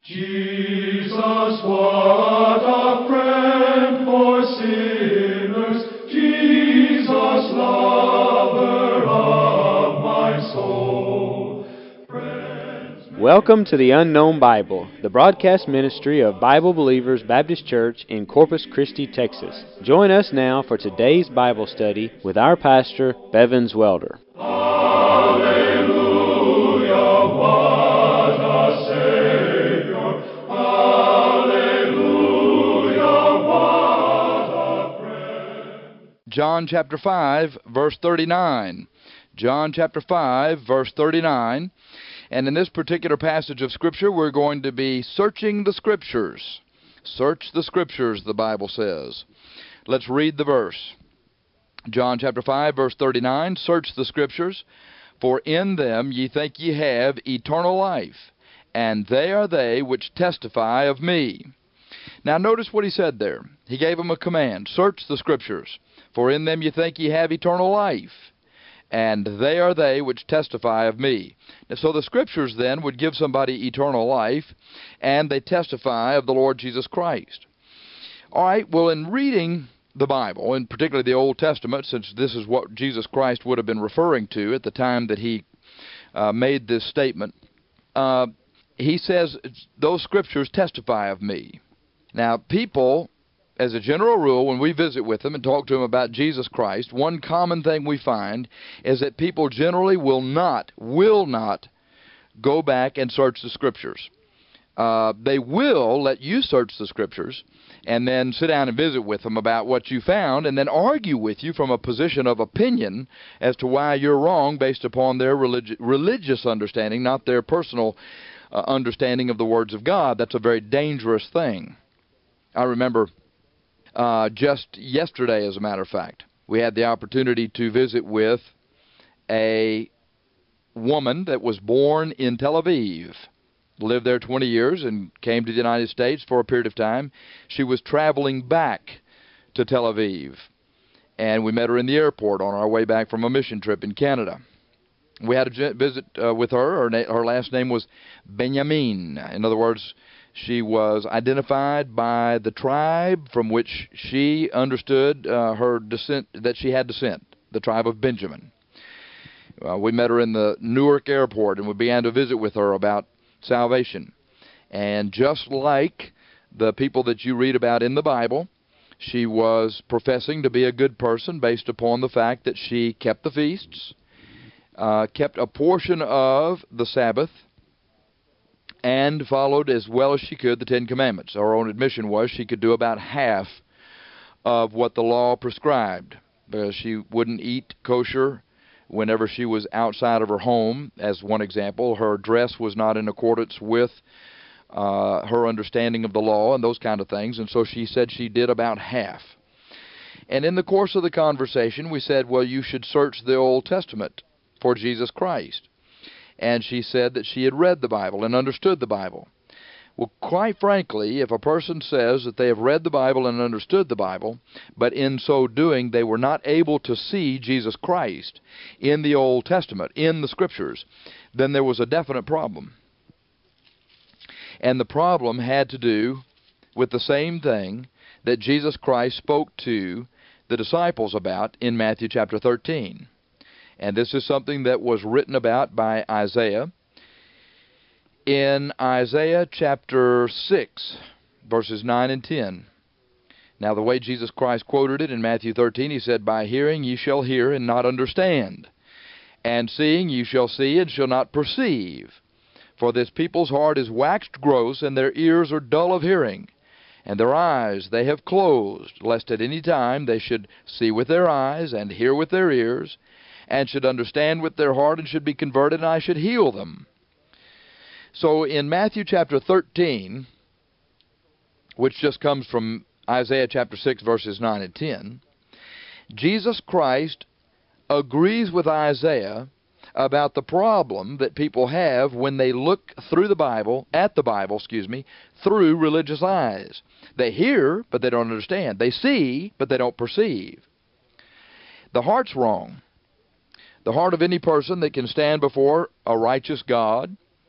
Jesus, what a friend for sinners, Jesus, lover of my soul. Welcome to the Unknown Bible, the broadcast ministry of Bible Believers Baptist Church in Corpus Christi, Texas. Join us now for today's Bible study with our pastor, Bevins Welder. John chapter 5, verse 39. John chapter 5, verse 39. And in this particular passage of Scripture, we're going to be searching the Scriptures. Search the Scriptures, the Bible says. Let's read the verse. John chapter 5, verse 39. Search the Scriptures, for in them ye think ye have eternal life, and they are they which testify of me. Now notice what he said there. He gave them a command. Search the Scriptures, for in them ye think ye have eternal life, and they are they which testify of me. And so the Scriptures then would give somebody eternal life, and they testify of the Lord Jesus Christ. All right, well, in reading the Bible, and particularly the Old Testament, since this is what Jesus Christ would have been referring to at the time that he made this statement, he says, those Scriptures testify of me. Now, people, as a general rule, when we visit with them and talk to them about Jesus Christ, one common thing we find is that people generally will not go back and search the Scriptures. They will let you search the Scriptures and then sit down and visit with them about what you found and then argue with you from a position of opinion as to why you're wrong based upon their religious understanding, not their personal understanding of the words of God. That's a very dangerous thing. I remember just yesterday, as a matter of fact, we had the opportunity to visit with a woman that was born in Tel Aviv, lived there 20 years and came to the United States for a period of time. She was traveling back to Tel Aviv, and we met her in the airport on our way back from a mission trip in Canada. We had a visit with her. Her last name was Benjamin. In other words, she was identified by the tribe from which she understood her descent, that she had descent, the tribe of Benjamin. We met her in the Newark airport, and we began to visit with her about salvation. And just like the people that you read about in the Bible, she was professing to be a good person based upon the fact that she kept the feasts, kept a portion of the Sabbath, and followed as well as she could the Ten Commandments. Her own admission was she could do about half of what the law prescribed, because she wouldn't eat kosher whenever she was outside of her home. As one example, her dress was not in accordance with her understanding of the law and those kind of things, and so she said she did about half. And in the course of the conversation, we said, well, you should search the Old Testament for Jesus Christ. And she said that she had read the Bible and understood the Bible. Well, quite frankly, if a person says that they have read the Bible and understood the Bible, but in so doing they were not able to see Jesus Christ in the Old Testament, in the Scriptures, then there was a definite problem. And the problem had to do with the same thing that Jesus Christ spoke to the disciples about in Matthew chapter 13. And this is something that was written about by Isaiah. In Isaiah chapter 6, verses 9 and 10. Now the way Jesus Christ quoted it in Matthew 13, he said, by hearing ye shall hear and not understand, and seeing ye shall see and shall not perceive. For this people's heart is waxed gross, and their ears are dull of hearing, and their eyes they have closed, lest at any time they should see with their eyes, and hear with their ears, and should understand with their heart, and should be converted, and I should heal them. So in Matthew chapter 13, which just comes from Isaiah chapter 6, verses 9 and 10, Jesus Christ agrees with Isaiah about the problem that people have when they look through the Bible, through religious eyes. They hear, but they don't understand. They see, but they don't perceive. The heart's wrong. The heart of any person that can stand before a righteous God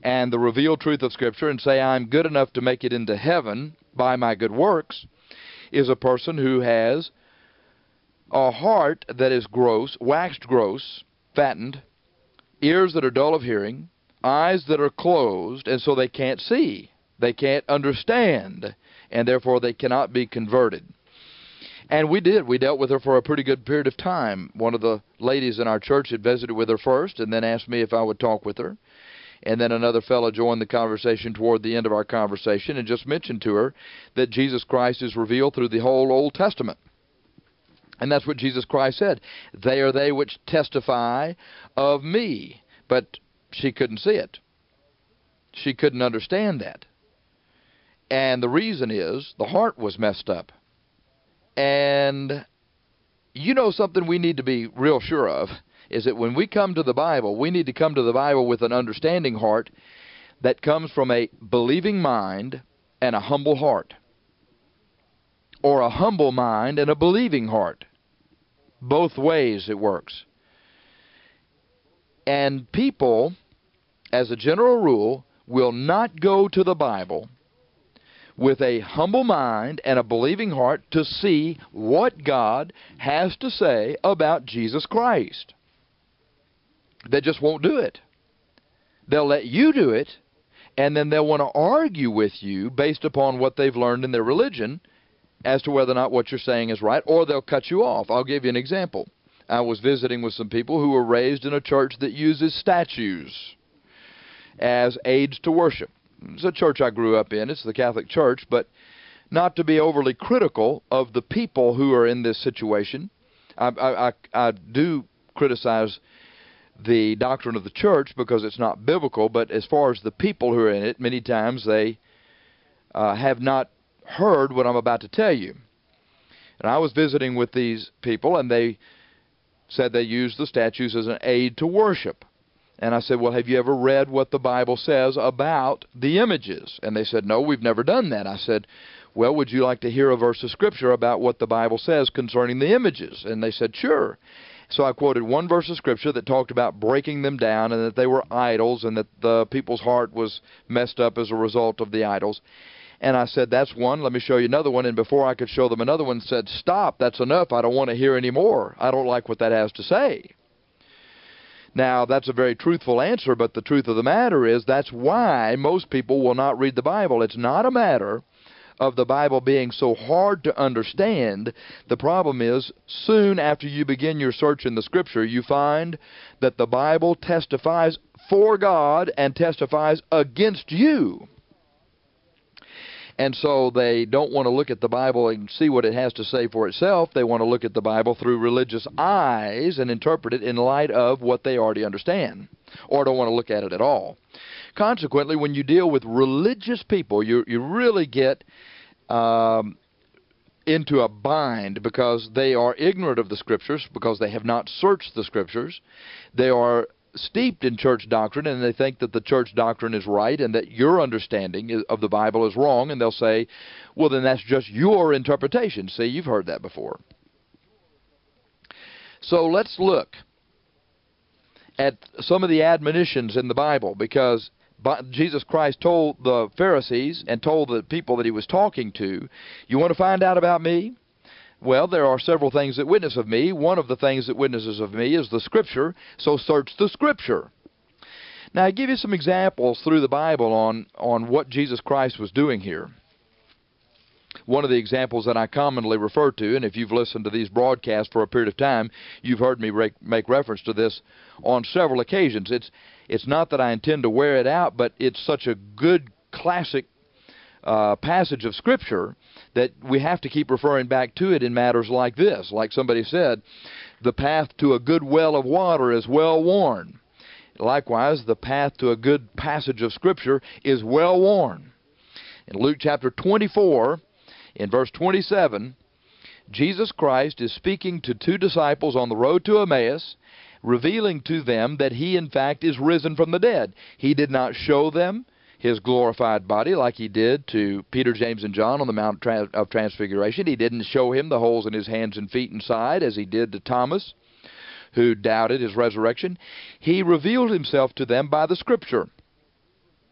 and the revealed truth of Scripture and say, I'm good enough to make it into heaven by my good works, is a person who has a heart that is gross, waxed gross, fattened, ears that are dull of hearing, eyes that are closed, and so they can't see. They can't understand, and therefore they cannot be converted. And we did. We dealt with her for a pretty good period of time. One of the ladies in our church had visited with her first and then asked me if I would talk with her. And then another fellow joined the conversation toward the end of our conversation and just mentioned to her that Jesus Christ is revealed through the whole Old Testament. And that's what Jesus Christ said. They are they which testify of me. But she couldn't see it. She couldn't understand that. And the reason is the heart was messed up. And you know something we need to be real sure of is that when we come to the Bible, we need to come to the Bible with an understanding heart that comes from a believing mind and a humble heart. Or a humble mind and a believing heart. Both ways it works. And people, as a general rule, will not go to the Bible with a humble mind and a believing heart to see what God has to say about Jesus Christ. They just won't do it. They'll let you do it, and then they'll want to argue with you based upon what they've learned in their religion as to whether or not what you're saying is right, or they'll cut you off. I'll give you an example. I was visiting with some people who were raised in a church that uses statues as aids to worship. It's a church I grew up in. It's the Catholic Church, but not to be overly critical of the people who are in this situation. I do criticize the doctrine of the church because it's not biblical, but as far as the people who are in it, many times they have not heard what I'm about to tell you. And I was visiting with these people, and they said they used the statues as an aid to worship. And I said, well, have you ever read what the Bible says about the images? And they said, no, we've never done that. I said, well, would you like to hear a verse of Scripture about what the Bible says concerning the images? And they said, sure. So I quoted one verse of Scripture that talked about breaking them down and that they were idols and that the people's heart was messed up as a result of the idols. And I said, that's one. Let me show you another one. And before I could show them another one, said, stop, that's enough. I don't want to hear any more. I don't like what that has to say. Now, that's a very truthful answer, but the truth of the matter is that's why most people will not read the Bible. It's not a matter of the Bible being so hard to understand. The problem is, soon after you begin your search in the Scripture, you find that the Bible testifies for God and testifies against you. And so they don't want to look at the Bible and see what it has to say for itself. They want to look at the Bible through religious eyes and interpret it in light of what they already understand, or don't want to look at it at all. Consequently, when you deal with religious people, you really get into a bind because they are ignorant of the Scriptures, because they have not searched the Scriptures. They are steeped in church doctrine, and they think that the church doctrine is right and that your understanding of the Bible is wrong, and they'll say, well, then that's just your interpretation. See, you've heard that before. So let's look at some of the admonitions in the Bible, because Jesus Christ told the Pharisees and told the people that he was talking to, you want to find out about me? Well, there are several things that witness of me. One of the things that witnesses of me is the Scripture, so search the Scripture. Now, I give you some examples through the Bible on what Jesus Christ was doing here. One of the examples that I commonly refer to, and if you've listened to these broadcasts for a period of time, you've heard me make reference to this on several occasions. It's not that I intend to wear it out, but it's such a good classic passage of Scripture that we have to keep referring back to it in matters like this. Like somebody said, the path to a good well of water is well worn. Likewise, the path to a good passage of Scripture is well worn. In Luke chapter 24, in verse 27, Jesus Christ is speaking to two disciples on the road to Emmaus, revealing to them that he, in fact, is risen from the dead. He did not show them his glorified body like he did to Peter, James, and John on the Mount of Transfiguration. He didn't show him the holes in his hands and feet and side as he did to Thomas, who doubted his resurrection. He revealed himself to them by the Scripture.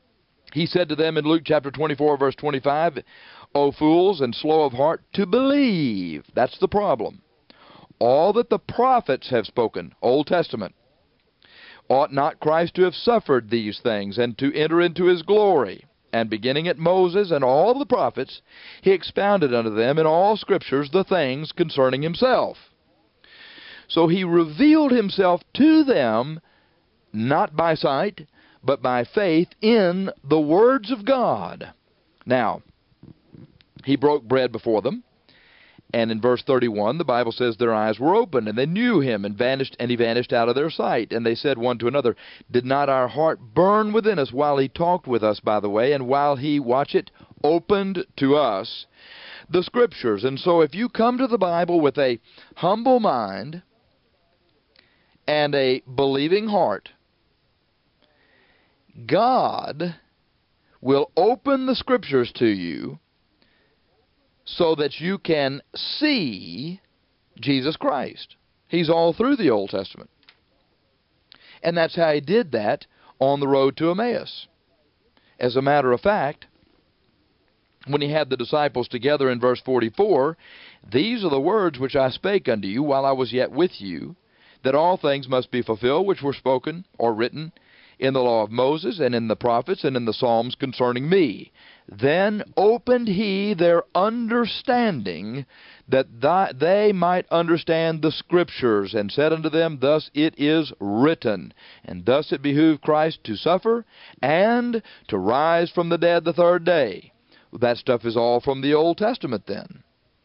He said to them in Luke chapter 24, verse 25, O fools and slow of heart to believe. That's the problem. All that the prophets have spoken, Old Testament. Ought not Christ to have suffered these things and to enter into his glory? And beginning at Moses and all the prophets, he expounded unto them in all scriptures the things concerning himself. So he revealed himself to them, not by sight, but by faith in the words of God. Now, he broke bread before them. And in verse 31, the Bible says their eyes were opened, and they knew him, and he vanished out of their sight. And they said one to another, Did not our heart burn within us while he talked with us by the way, and while he, watch it, opened to us the Scriptures? And so if you come to the Bible with a humble mind and a believing heart, God will open the Scriptures to you so that you can see Jesus Christ. He's all through the Old Testament. And that's how he did that on the road to Emmaus. As a matter of fact, when he had the disciples together in verse 44, These are the words which I spake unto you while I was yet with you, that all things must be fulfilled which were spoken or written in the law of Moses, and in the prophets, and in the Psalms concerning me. Then opened he their understanding, that they might understand the Scriptures, and said unto them, Thus it is written, and thus it behooved Christ to suffer, and to rise from the dead the third day. That stuff is all from the Old Testament then.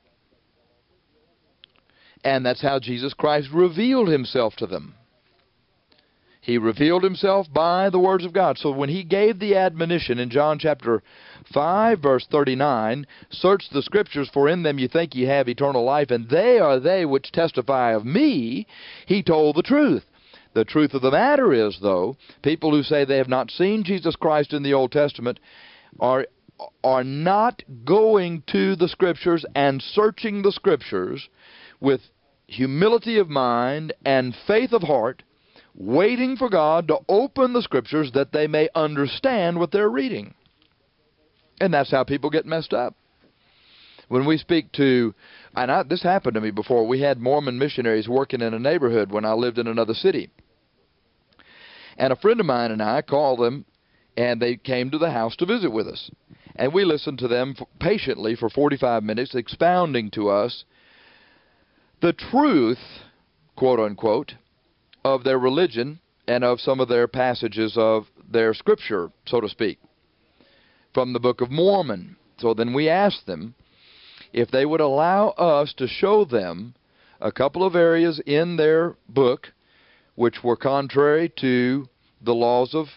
And that's how Jesus Christ revealed himself to them. He revealed himself by the words of God. So when he gave the admonition in John chapter 5, verse 39, Search the Scriptures, for in them you think ye have eternal life, and they are they which testify of me, he told the truth. The truth of the matter is, though, people who say they have not seen Jesus Christ in the Old Testament are not going to the Scriptures and searching the Scriptures with humility of mind and faith of heart, waiting for God to open the Scriptures that they may understand what they're reading. And that's how people get messed up. When we speak to, and this happened to me before, we had Mormon missionaries working in a neighborhood when I lived in another city. And a friend of mine and I called them, and they came to the house to visit with us. And we listened to them patiently for 45 minutes, expounding to us the truth, quote unquote, of their religion and of some of their passages of their Scripture, so to speak, from the Book of Mormon. So then we asked them if they would allow us to show them a couple of areas in their book which were contrary to the laws of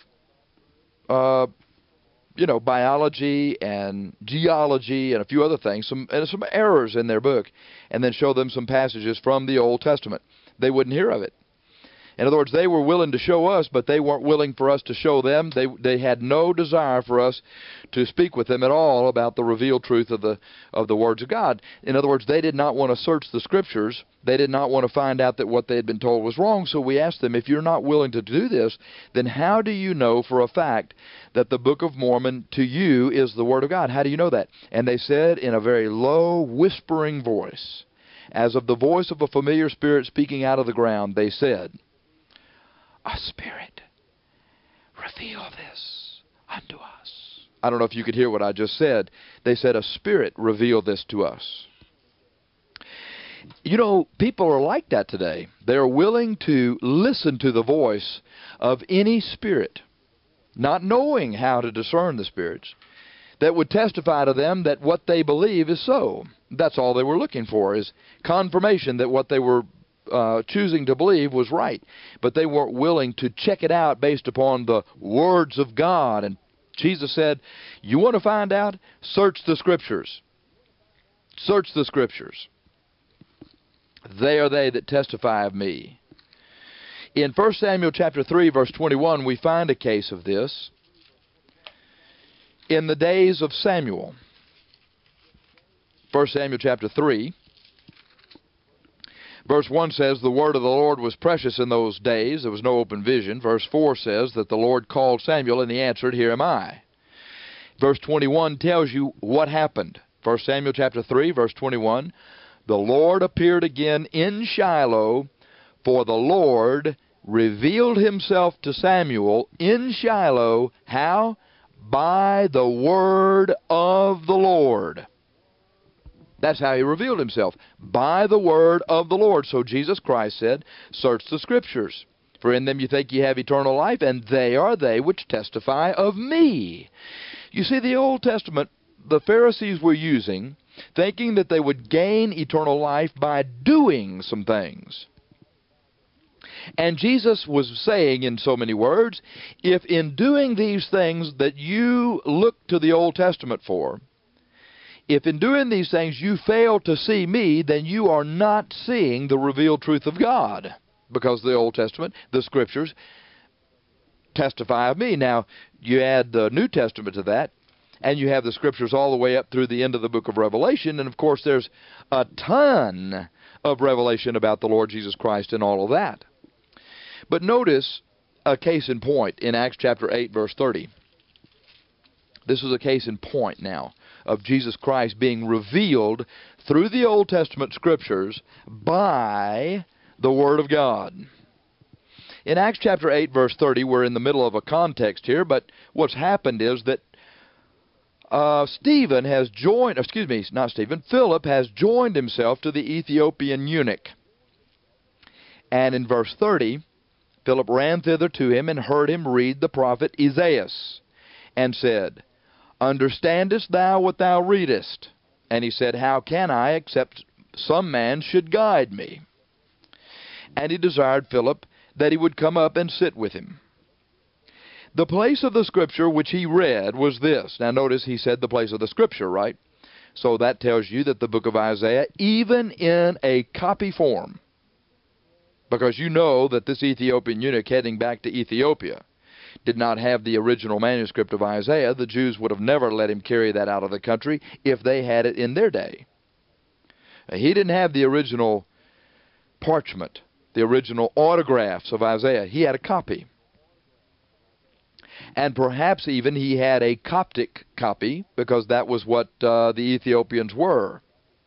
biology and geology and a few other things, some errors in their book, and then show them some passages from the Old Testament. They wouldn't hear of it. In other words, they were willing to show us, but they weren't willing for us to show them. They had no desire for us to speak with them at all about the revealed truth of the words of God. In other words, they did not want to search the Scriptures. They did not want to find out that what they had been told was wrong. So we asked them, if you're not willing to do this, then how do you know for a fact that the Book of Mormon to you is the Word of God? How do you know that? And they said in a very low, whispering voice, as of the voice of a familiar spirit speaking out of the ground, they said, A spirit, reveal this unto us. I don't know if you could hear what I just said. They said, a spirit revealed this to us. You know, people are like that today. They're willing to listen to the voice of any spirit, not knowing how to discern the spirits, that would testify to them that what they believe is so. That's all they were looking for, is confirmation that what they were choosing to believe was right. But they weren't willing to check it out based upon the words of God. And Jesus said, you want to find out? Search the Scriptures. Search the Scriptures. They are they that testify of me. In 1 Samuel chapter 3, verse 21, we find a case of this. In the days of Samuel. 1 Samuel chapter 3. Verse 1 says, the word of the Lord was precious in those days. There was no open vision. Verse 4 says that the Lord called Samuel, and he answered, Here am I. Verse 21 tells you what happened. 1 Samuel chapter 3, verse 21. The Lord appeared again in Shiloh, for the Lord revealed himself to Samuel in Shiloh. How? By the word of the Lord. That's how he revealed himself, by the word of the Lord. So Jesus Christ said, search the Scriptures, for in them you think you have eternal life, and they are they which testify of me. You see, the Old Testament, the Pharisees were using, thinking that they would gain eternal life by doing some things. And Jesus was saying in so many words, if in doing these things that you look to the Old Testament for, if in doing these things you fail to see me, then you are not seeing the revealed truth of God. Because the Old Testament, the Scriptures, testify of me. Now, you add the New Testament to that, and you have the Scriptures all the way up through the end of the book of Revelation, and of course there's a ton of revelation about the Lord Jesus Christ and all of that. But notice a case in point in Acts chapter 8, verse 30. This is a case in point now of Jesus Christ being revealed through the Old Testament Scriptures by the Word of God. In Acts chapter 8, verse 30, we're in the middle of a context here, but what's happened is that Philip has joined himself to the Ethiopian eunuch. And in verse 30, Philip ran thither to him and heard him read the prophet Isaiah, and said, Understandest thou what thou readest? And he said, How can I, except some man should guide me? And he desired Philip that he would come up and sit with him. The place of the Scripture which he read was this. Now notice he said the place of the Scripture, right? So that tells you that the book of Isaiah, even in a copy form, because you know that this Ethiopian eunuch heading back to Ethiopia did not have the original manuscript of Isaiah. The Jews would have never let him carry that out of the country if they had it in their day. He didn't have the original parchment, the original autographs of Isaiah. He had a copy. And perhaps even he had a Coptic copy, because that was what the Ethiopians were.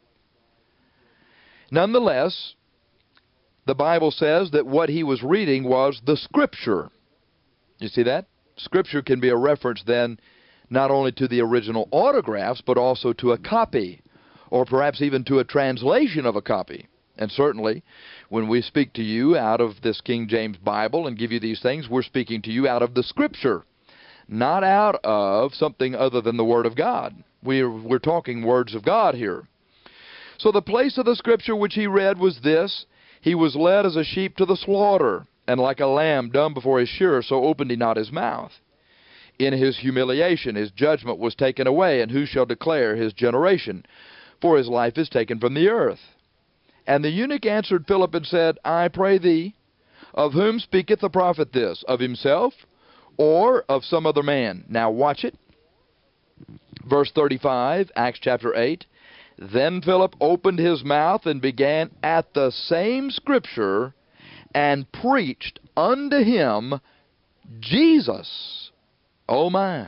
Nonetheless, the Bible says that what he was reading was the Scripture. You see that? Scripture can be a reference then not only to the original autographs, but also to a copy, or perhaps even to a translation of a copy. And certainly, when we speak to you out of this King James Bible and give you these things, we're speaking to you out of the Scripture, not out of something other than the Word of God. We're talking words of God here. So the place of the Scripture which he read was this: He was led as a sheep to the slaughter, and like a lamb dumb before his shearer, so opened he not his mouth. In his humiliation his judgment was taken away, and who shall declare his generation? For his life is taken from the earth. And the eunuch answered Philip and said, I pray thee, of whom speaketh the prophet this? Of himself, or of some other man? Now watch it. Verse 35, Acts chapter 8. Then Philip opened his mouth and began at the same Scripture, and preached unto him Jesus. Oh my.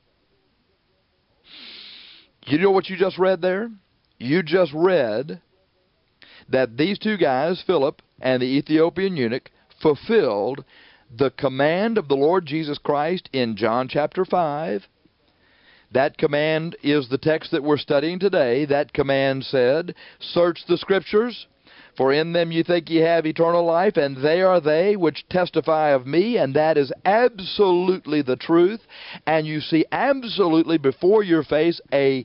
You know what you just read there? You just read that these two guys, Philip and the Ethiopian eunuch, fulfilled the command of the Lord Jesus Christ in John chapter 5. That command is the text that we're studying today. That command said, Search the Scriptures, for in them you think ye have eternal life, and they are they which testify of me. And that is absolutely the truth. And you see absolutely before your face a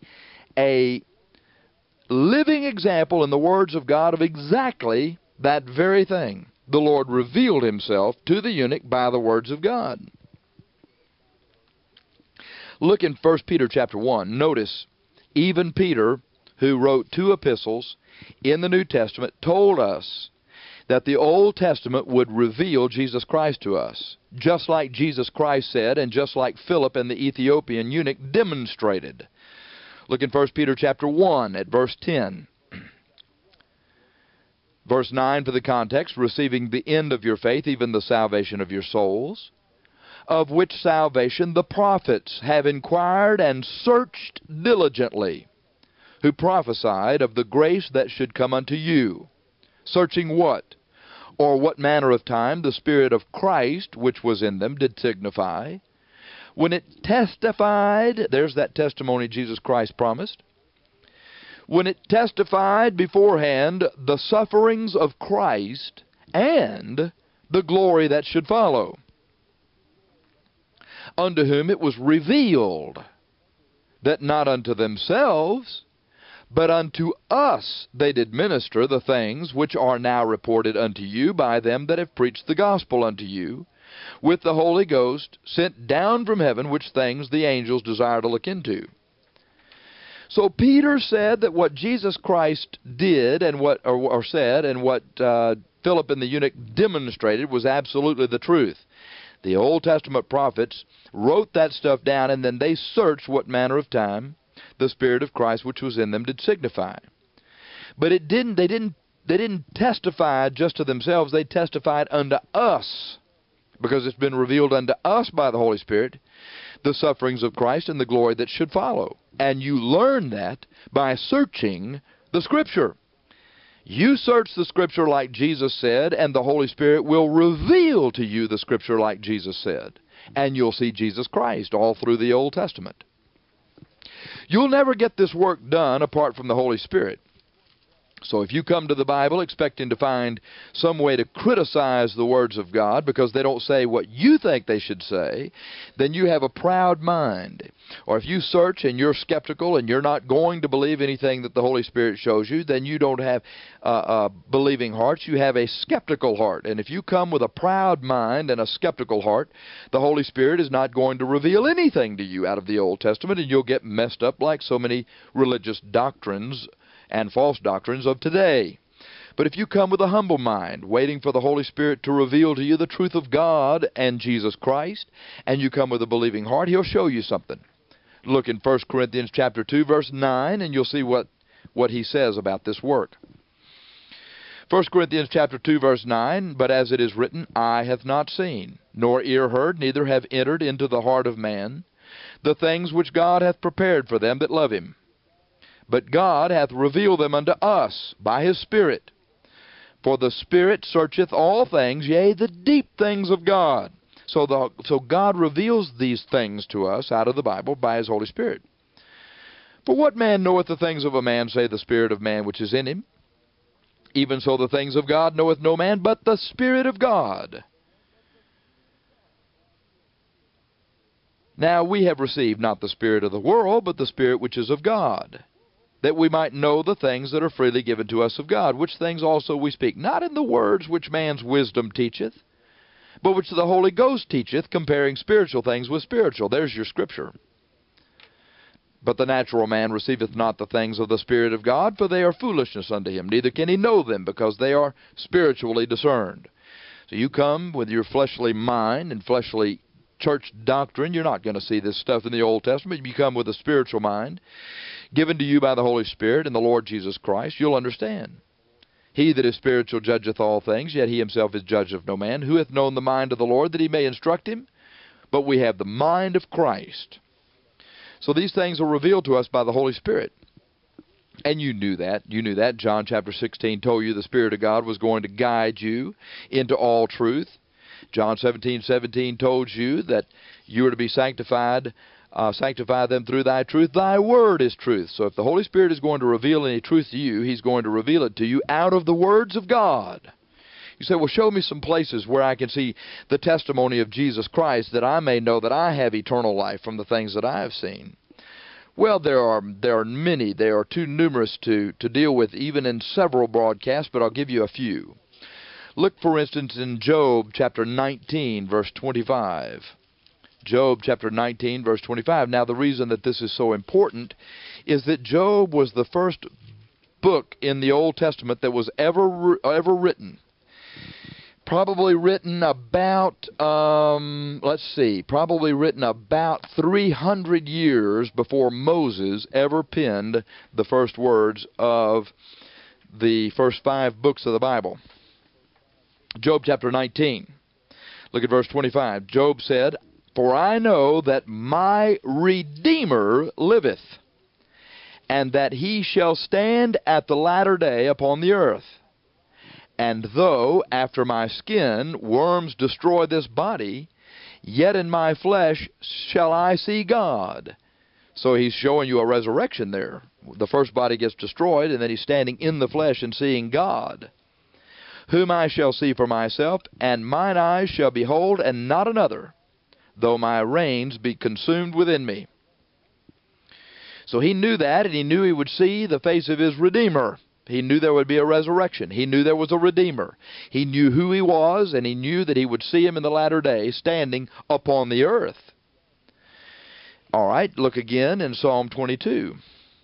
living example in the words of God of exactly that very thing. The Lord revealed himself to the eunuch by the words of God. Look in 1 Peter chapter 1. Notice, even Peter, who wrote 2 epistles in the New Testament, told us that the Old Testament would reveal Jesus Christ to us, just like Jesus Christ said, and just like Philip and the Ethiopian eunuch demonstrated. Look in 1 Peter chapter 1 at verse 10. Verse 9 for the context, receiving the end of your faith, even the salvation of your souls. of which salvation the prophets have inquired and searched diligently, who prophesied of the grace that should come unto you. Searching what? Or what manner of time the Spirit of Christ, which was in them, did signify, when it testified, there's that testimony Jesus Christ promised, when it testified beforehand the sufferings of Christ and the glory that should follow, unto whom it was revealed that not unto themselves, but unto us they did minister the things which are now reported unto you by them that have preached the gospel unto you, with the Holy Ghost sent down from heaven, which things the angels desire to look into. So Peter said that what Jesus Christ did and what said and what Philip and the eunuch demonstrated was absolutely the truth. The Old Testament prophets wrote that stuff down, and then they searched what manner of time the Spirit of Christ which was in them did signify. But they didn't testify just to themselves. They testified unto us, because it's been revealed unto us by the Holy Spirit, the sufferings of Christ and the glory that should follow. And you learn that by searching the Scripture. You search the Scripture like Jesus said, and the Holy Spirit will reveal to you the Scripture like Jesus said. And you'll see Jesus Christ all through the Old Testament. You'll never get this work done apart from the Holy Spirit. So if you come to the Bible expecting to find some way to criticize the words of God because they don't say what you think they should say, then you have a proud mind. Or if you search and you're skeptical and you're not going to believe anything that the Holy Spirit shows you, then you don't have believing hearts. You have a skeptical heart. And if you come with a proud mind and a skeptical heart, the Holy Spirit is not going to reveal anything to you out of the Old Testament, and you'll get messed up like so many religious doctrines and false doctrines of today. But if you come with a humble mind, waiting for the Holy Spirit to reveal to you the truth of God and Jesus Christ, and you come with a believing heart, He'll show you something. Look in 1 Corinthians chapter 2, verse 9, and you'll see what he says about this work. 1 Corinthians chapter 2, verse 9, but as it is written, eye hath not seen, nor ear heard, neither have entered into the heart of man, the things which God hath prepared for them that love Him. But God hath revealed them unto us by His Spirit. For the Spirit searcheth all things, yea, the deep things of God. So God reveals these things to us out of the Bible by His Holy Spirit. For what man knoweth the things of a man, save the spirit of man which is in him? Even so the things of God knoweth no man, but the Spirit of God. Now we have received not the spirit of the world, but the Spirit which is of God, that we might know the things that are freely given to us of God, which things also we speak, not in the words which man's wisdom teacheth, but which the Holy Ghost teacheth, comparing spiritual things with spiritual. There's your Scripture. But the natural man receiveth not the things of the Spirit of God, for they are foolishness unto him, neither can he know them, because they are spiritually discerned. So you come with your fleshly mind and fleshly church doctrine. You're not going to see this stuff in the Old Testament. You come with a spiritual mind given to you by the Holy Spirit and the Lord Jesus Christ. You'll understand. He that is spiritual judgeth all things, yet he himself is judge of no man. Who hath known the mind of the Lord, that he may instruct him? But we have the mind of Christ. So these things are revealed to us by the Holy Spirit. And you knew that. You knew that. John chapter 16 told you the Spirit of God was going to guide you into all truth. John 17:17 told you that you were to be sanctified. Sanctify them through thy truth. Thy word is truth. So if the Holy Spirit is going to reveal any truth to you, He's going to reveal it to you out of the words of God. You say, well, show me some places where I can see the testimony of Jesus Christ, that I may know that I have eternal life from the things that I have seen. Well, there are many. They are too numerous to deal with even in several broadcasts, but I'll give you a few. Look, for instance, in Job chapter 19, verse 25. Job chapter 19, verse 25. Now, the reason that this is so important is that Job was the first book in the Old Testament that was ever written. Probably written about, probably written about 300 years before Moses ever penned the first words of the first 5 books of the Bible. Job chapter 19. Look at verse 25. Job said, For I know that my Redeemer liveth, and that he shall stand at the latter day upon the earth. And though after my skin worms destroy this body, yet in my flesh shall I see God. So he's showing you a resurrection there. The first body gets destroyed, and then he's standing in the flesh and seeing God, whom I shall see for myself, and mine eyes shall behold, and not another, though my reins be consumed within me. So he knew that, and he knew he would see the face of his Redeemer. He knew there would be a resurrection. He knew there was a Redeemer. He knew who he was, and he knew that he would see him in the latter day standing upon the earth. All right, look again in Psalm 22.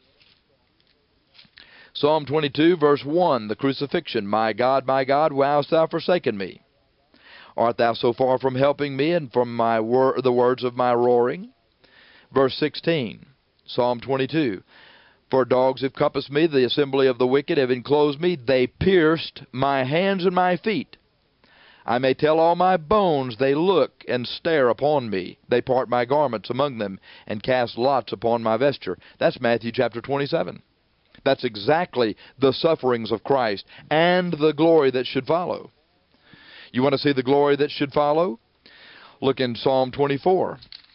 Psalm 22, verse 1, the crucifixion. My God, why hast thou forsaken me? Art thou so far from helping me, and from the words of my roaring? Verse 16, Psalm 22. For dogs have compassed me, the assembly of the wicked have enclosed me. They pierced my hands and my feet. I may tell all my bones, they look and stare upon me. They part my garments among them, and cast lots upon my vesture. That's Matthew chapter 27. That's exactly the sufferings of Christ and the glory that should follow. You want to see the glory that should follow? Look in Psalm 24.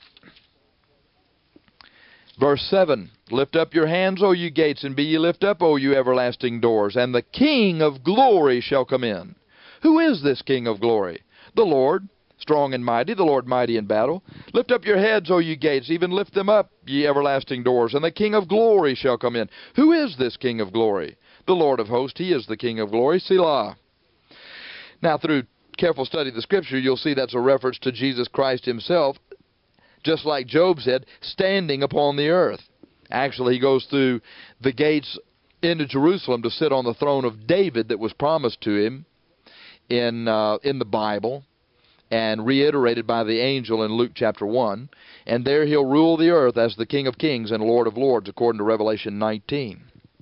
Verse 7, Lift up your hands, O you gates, and be ye lift up, O you everlasting doors, and the King of glory shall come in. Who is this King of glory? The Lord, strong and mighty, the Lord mighty in battle. Lift up your heads, O ye gates, even lift them up, ye everlasting doors, and the King of glory shall come in. Who is this King of glory? The Lord of hosts, he is the King of glory. Selah. Now, through careful study of the Scripture, you'll see that's a reference to Jesus Christ himself, just like Job said, standing upon the earth. Actually, he goes through the gates into Jerusalem to sit on the throne of David that was promised to him in the Bible and reiterated by the angel in Luke chapter 1. And there he'll rule the earth as the King of kings and Lord of lords, according to Revelation 19.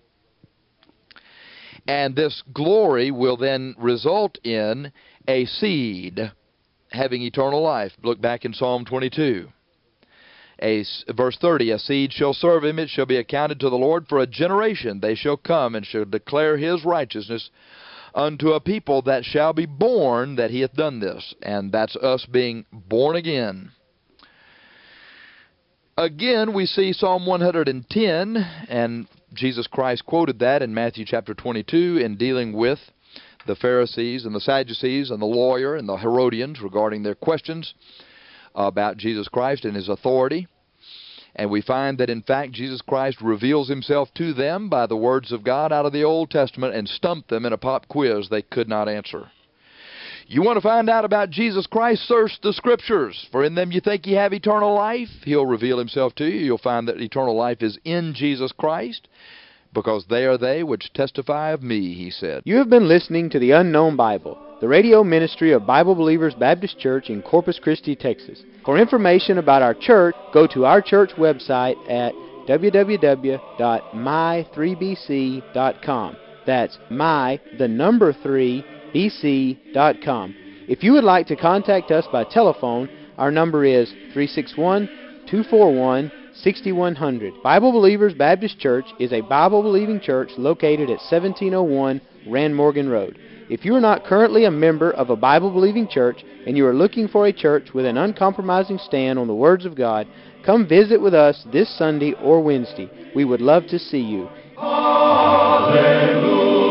And this glory will then result in a seed having eternal life. Look back in Psalm 22. Verse 30, A seed shall serve him, it shall be accounted to the Lord for a generation. They shall come and shall declare his righteousness unto a people that shall be born that he hath done this. And that's us being born again. Again, we see Psalm 110, and Jesus Christ quoted that in Matthew chapter 22 in dealing with the Pharisees and the Sadducees and the lawyer and the Herodians regarding their questions about Jesus Christ and his authority. And we find that, in fact, Jesus Christ reveals himself to them by the words of God out of the Old Testament and stumped them in a pop quiz they could not answer. You want to find out about Jesus Christ? Search the Scriptures, for in them you think you have eternal life. He'll reveal himself to you. You'll find that eternal life is in Jesus Christ, because they are they which testify of me, he said. You have been listening to The Unknown Bible, the radio ministry of Bible Believers Baptist Church in Corpus Christi, Texas. For information about our church, go to our church website at www.my3bc.com. That's my3bc.com. If you would like to contact us by telephone, our number is 361-241-6100. Bible Believers Baptist Church is a Bible-believing church located at 1701 Rand Morgan Road. If you are not currently a member of a Bible-believing church and you are looking for a church with an uncompromising stand on the words of God, come visit with us this Sunday or Wednesday. We would love to see you. Hallelujah.